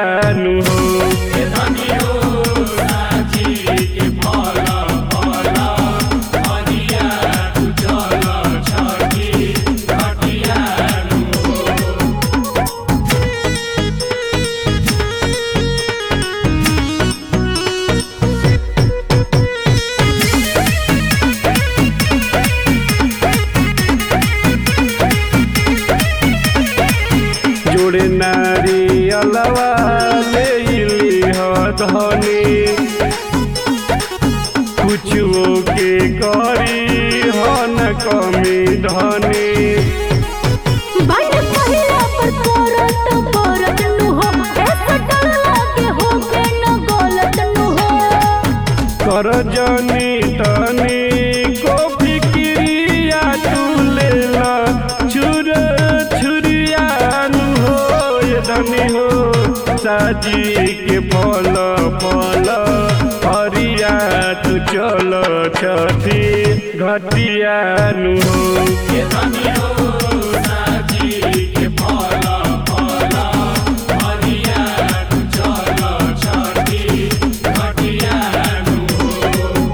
नु हो। जोड़े नारियलवा ले धनी कुछो के करी हन कमी धनी। कर जनी तनी को फिक्रिया तू लेला छुर छुरिया नु हो ये धनी हो। साजी के फल फल हरिया तू चल छठी घटिया नु हो। ये धनी हो साजी के फल फल हरिया तू चल छठी घटिया नु हो।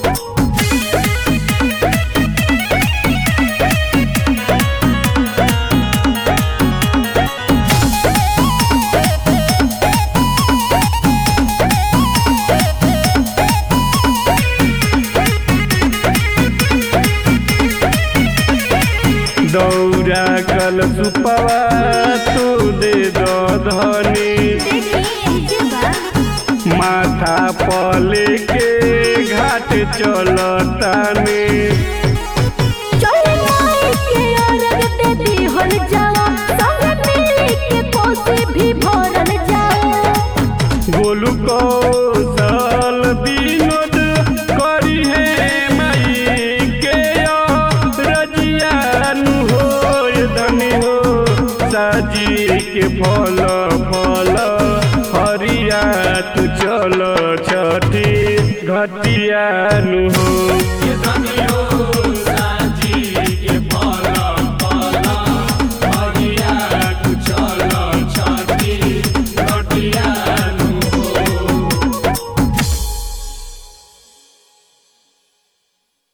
दौरा कल सुपवा तू दे दो धनी माथा पले के घाट चलतानी। गोलू कौशल विनोद करी है माई के रजिया नु हो। ये धनी हो साजी के फल